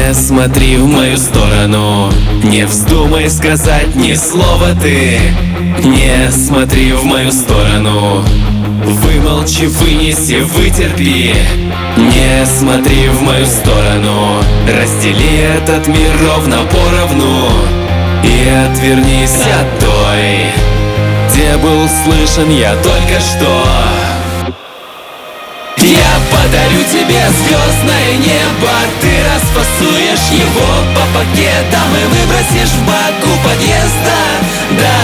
Не смотри в мою сторону, не вздумай сказать ни слова ты. Не смотри в мою сторону, вымолчи, вынеси, вытерпи. Не смотри в мою сторону, раздели этот мир ровно поровну. И отвернись от той, где был слышен я только что. Я подарю тебе звездное небо, ты расфасуешь его по пакетам и выбросишь в бак у подъезда, да.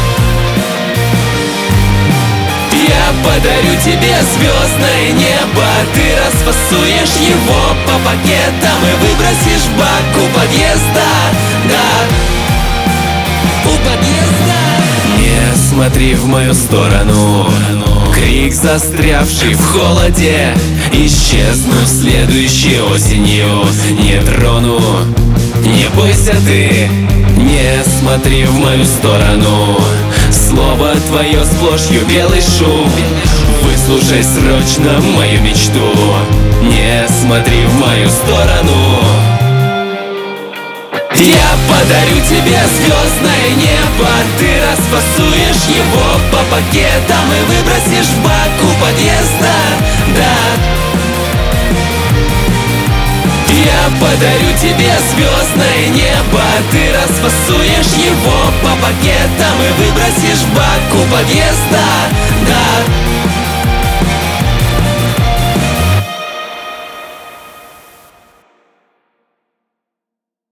Я подарю тебе звездное небо, ты расфасуешь его по пакетам и выбросишь в бак у подъезда, да. У подъезда. Не смотри в мою сторону, крик, застрявший в холоде. Исчезну следующей осенью, не трону. Не бойся ты, не смотри в мою сторону. Слово твое с плошью белый шум. Выслушай срочно мою мечту. Не смотри в мою сторону. Я подарю тебе звездное небо, ты расфасуешь его по пакетам и выбросишь в бак у подъезда, да. Я подарю тебе звездное небо, ты расфасуешь его по пакетам и выбросишь в бак у подъезда, да.